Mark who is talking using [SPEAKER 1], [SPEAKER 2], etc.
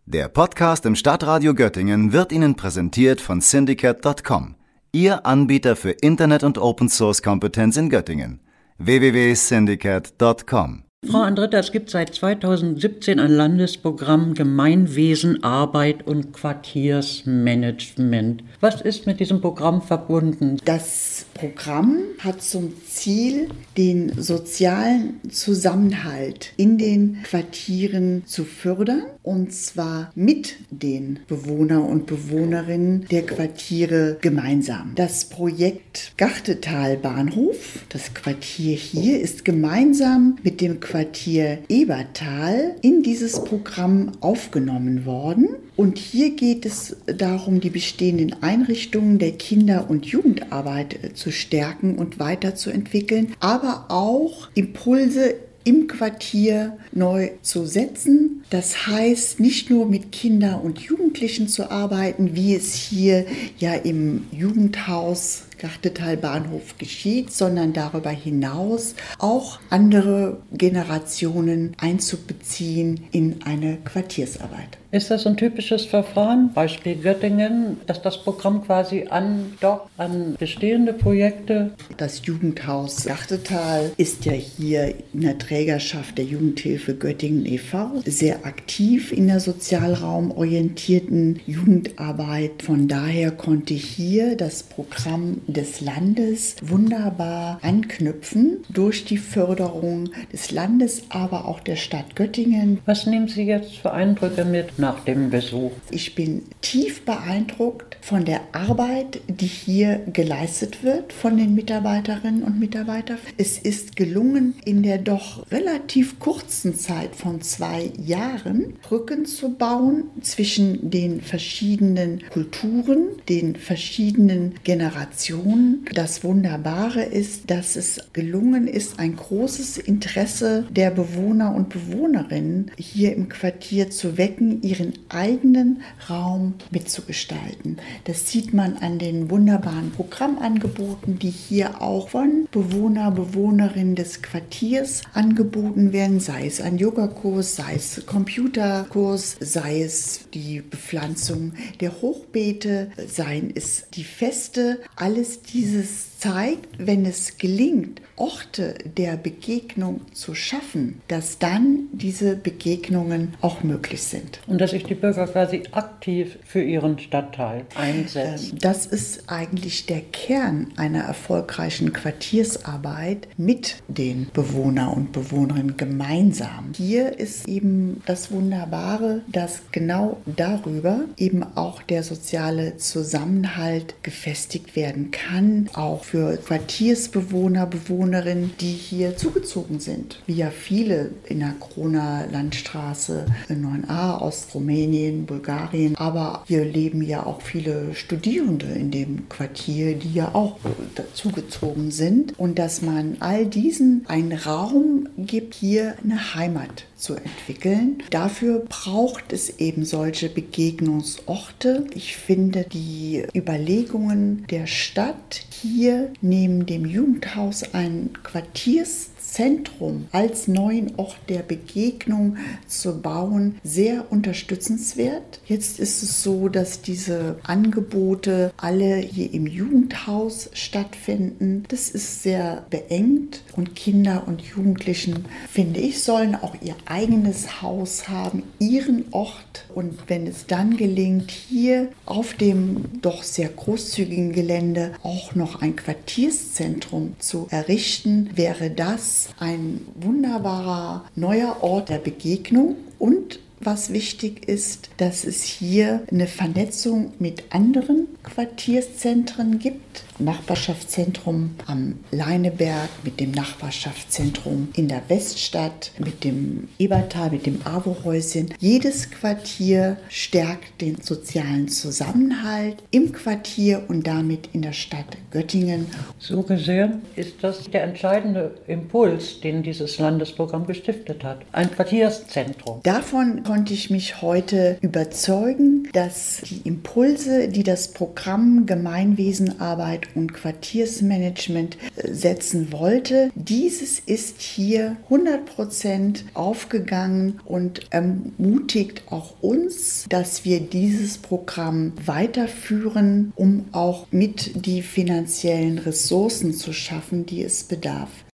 [SPEAKER 1] Der Podcast im Stadtradio Göttingen wird Ihnen präsentiert von Syndicate.com, Ihr Anbieter für Internet- und Open-Source-Kompetenz in Göttingen. www.syndicate.com.
[SPEAKER 2] Frau Andritta, es gibt seit 2017 ein Landesprogramm Gemeinwesen, Arbeit und Quartiersmanagement. Was ist mit diesem Programm verbunden?
[SPEAKER 3] Das Programm hat zum Ziel, den sozialen Zusammenhalt in den Quartieren zu fördern, und zwar mit den Bewohner und Bewohnerinnen der Quartiere gemeinsam. Das Projekt Gachtetal Bahnhof, das Quartier hier, ist gemeinsam mit dem Quartier Ebertal in dieses Programm aufgenommen worden. Und hier geht es darum, die bestehenden Einrichtungen der Kinder- und Jugendarbeit zu stärken und weiterzuentwickeln, aber auch Impulse im Quartier neu zu setzen. Das heißt, nicht nur mit Kindern und Jugendlichen zu arbeiten, wie es hier ja im Jugendhaus Gachtetal Bahnhof geschieht, sondern darüber hinaus auch andere Generationen einzubeziehen in eine Quartiersarbeit.
[SPEAKER 2] Ist das ein typisches Verfahren, Beispiel Göttingen, dass das Programm quasi andockt an bestehende Projekte?
[SPEAKER 3] Das Jugendhaus Gachtetal ist ja hier in der Trägerschaft der Jugendhilfe Göttingen e.V. sehr aktiv in der sozialraumorientierten Jugendarbeit. Von daher konnte hier das Programm des Landes wunderbar anknüpfen durch die Förderung des Landes, aber auch der Stadt Göttingen.
[SPEAKER 2] Was nehmen Sie jetzt für Eindrücke mit nach dem Besuch?
[SPEAKER 3] Ich bin tief beeindruckt von der Arbeit, die hier geleistet wird von den Mitarbeiterinnen und Mitarbeitern. Es ist gelungen, in der doch relativ kurzen Zeit von 2 Jahren Brücken zu bauen zwischen den verschiedenen Kulturen, den verschiedenen Generationen. Das Wunderbare ist, dass es gelungen ist, ein großes Interesse der Bewohner und Bewohnerinnen hier im Quartier zu wecken, ihren eigenen Raum mitzugestalten. Das sieht man an den wunderbaren Programmangeboten, die hier auch von Bewohnerinnen des Quartiers angeboten werden, sei es ein Yogakurs, sei es Computerkurs, sei es die Bepflanzung der Hochbeete, seien es die Feste. Alles dieses zeigt, wenn es gelingt, Orte der Begegnung zu schaffen, dass dann diese Begegnungen auch möglich sind.
[SPEAKER 2] Und dass sich die Bürger quasi aktiv für ihren Stadtteil einsetzen.
[SPEAKER 3] Das ist eigentlich der Kern einer erfolgreichen Quartiersarbeit mit den Bewohner und Bewohnerinnen gemeinsam. Hier ist eben das Wunderbare, dass genau darüber eben auch der soziale Zusammenhalt gefestigt werden kann, auch für Quartiersbewohner, Bewohnerinnen, die hier zugezogen sind. Wie ja viele in der Kroner Landstraße 9a aus Rumänien, Bulgarien, aber hier leben ja auch viele Studierende in dem Quartier, die ja auch dazugezogen sind. Und dass man all diesen einen Raum gibt, hier eine Heimat zu entwickeln. Dafür braucht es eben solche Begegnungsorte. Ich finde die Überlegungen der Stadt, hier neben dem Jugendhaus ein Quartierszentrum als neuen Ort der Begegnung zu bauen, sehr unterstützenswert. Jetzt ist es so, dass diese Angebote alle hier im Jugendhaus stattfinden. Das ist sehr beengt und Kinder und Jugendlichen, finde ich, sollen auch ihr eigenes Haus haben, ihren Ort. Und wenn es dann gelingt, hier auf dem doch sehr großzügigen Gelände auch noch ein Quartierszentrum zu errichten, wäre das ein wunderbarer neuer Ort der Begegnung. Und was wichtig ist, dass es hier eine Vernetzung mit anderen Quartierszentren gibt. Nachbarschaftszentrum am Leineberg, mit dem Nachbarschaftszentrum in der Weststadt, mit dem Ebertal, mit dem AWO-Häuschen. Jedes Quartier stärkt den sozialen Zusammenhalt im Quartier und damit in der Stadt Göttingen.
[SPEAKER 2] So gesehen ist das der entscheidende Impuls, den dieses Landesprogramm gestiftet hat. Ein Quartierszentrum.
[SPEAKER 3] Davon konnte ich mich heute überzeugen, dass die Impulse, die das Programm Programm Gemeinwesenarbeit und Quartiersmanagement setzen wollte. Dieses ist hier 100% aufgegangen und ermutigt auch uns, dass wir dieses Programm weiterführen, um auch mit die finanziellen Ressourcen zu schaffen, die es bedarf.